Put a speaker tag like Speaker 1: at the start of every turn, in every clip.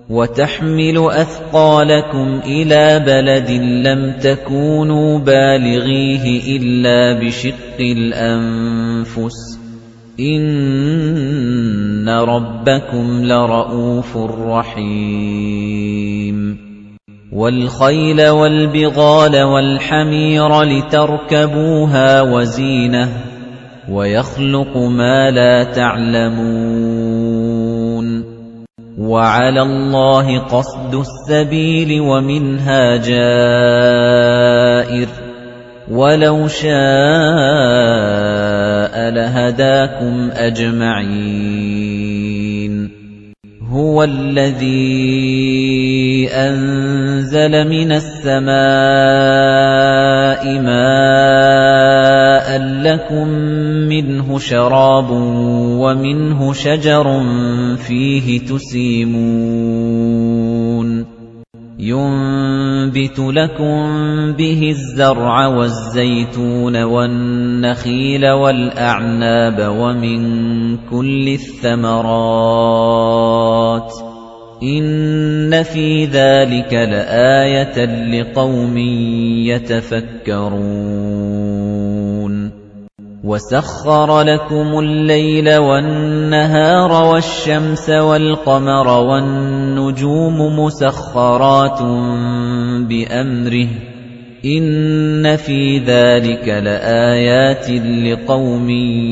Speaker 1: وَتَحْمِلُ أَثْقَالَكُمْ إِلَىٰ بَلَدٍ لَّمْ تَكُونُوا بَالِغِيهِ إِلَّا بِشِقِّ الْأَنفُسِ ۚ إِنَّ رَبَّكُمْ لَرَءُوفٌ رَّحِيمٌ وَالْخَيْلَ وَالْبِغَالَ وَالْحَمِيرَ لِتَرْكَبُوهَا وَزِينَةً ۚ وَيَخْلُقُ مَا لَا تَعْلَمُونَ وَعَلَى اللَّهِ قَصْدُ السَّبِيلِ وَمِنْهَا جَائِرٌ ۚ وَلَوْ شَاءَ لَهَدَاكُمْ أَجْمَعِينَ هُوَ الَّذِي أَنزَلَ مِنَ السَّمَاءِ مَاءً لَّكُم مِّنْهُ شَرَابٌ وَمِنْهُ شَجَرٌ فِيهِ تُسِيمُونَ يُنبِتُ لَكُم بِهِ الزَّرْعَ وَالزَّيْتُونَ وَالنَّخِيلَ وَالْأَعْنَابَ وَمِن كُلِّ الثَّمَرَاتِ ۗ إِنَّ فِي ذَلِكَ لَآيَةً لِّقَوْمٍ يَتَفَكَّرُونَ وَسَخَّرَ لَكُمُ اللَّيْلَ وَالنَّهَارَ وَالشَّمْسَ وَالْقَمَرَ وَالنُّجُومُ مُسَخَّرَاتٌ بِأَمْرِهِ ۗ إِنَّ فِي ذَلِكَ لَآيَاتٍ لِّقَوْمٍ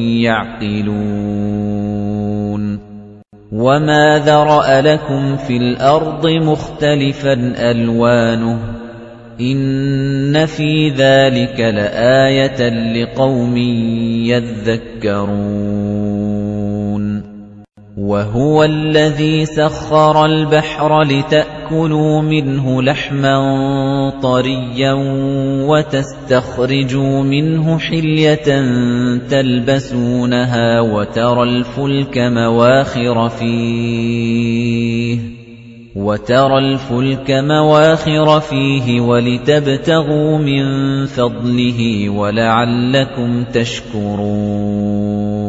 Speaker 1: يَعْقِلُونَ وَمَا ذَرَأَ لَكُمْ فِي الْأَرْضِ مُخْتَلِفًا أَلْوَانُهُ ۗ إِنَّ فِي ذَلِكَ لَآيَةً لِّقَوْمٍ يَذَّكَّرُونَ وَهُوَ الَّذِي سَخَّرَ الْبَحْرَ لِتَأْكُلُوا مِنْهُ لَحْمًا طَرِيًّا وَتَسْتَخْرِجُوا مِنْهُ حِلْيَةً تَلْبَسُونَهَا وَتَرَى الْفُلْكَ مَوَاخِرَ فِيهِ وَلِتَبْتَغُوا مِن فَضْلِهِ وَلَعَلَّكُمْ تَشْكُرُونَ